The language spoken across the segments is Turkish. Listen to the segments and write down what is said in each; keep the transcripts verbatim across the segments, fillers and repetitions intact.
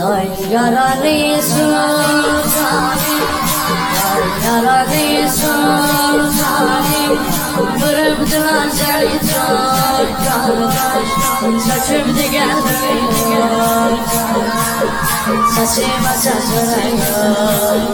Ay yaralı sultanim, ay yaralı sultanim, bıraktılar seni çok kardeş, saçımda gelmiyor, saçıma saçırıyor.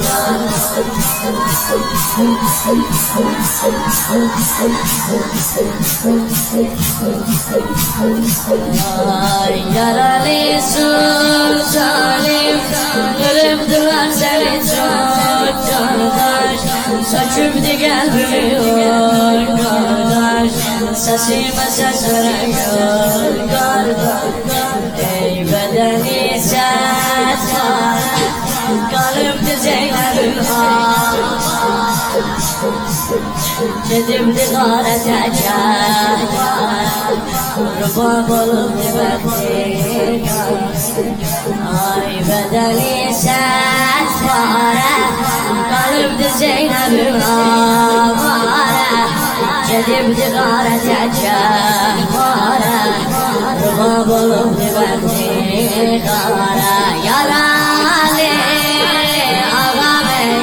Ay yaralı sultanim, kırıptılar seni çok kardeş, saçımda gelmiyor kardeş, saçıma saçırıyor kardeş. Ey bedeni set var, kalbimde Zeynep'in ağ, cedimde karatacak, Rıbam olup dibettik. Ay bedeli set var, kalbimde Zeynep'in ağ, cedimde karatacak, Rıbam olup dibettik. Yaralı ağam ey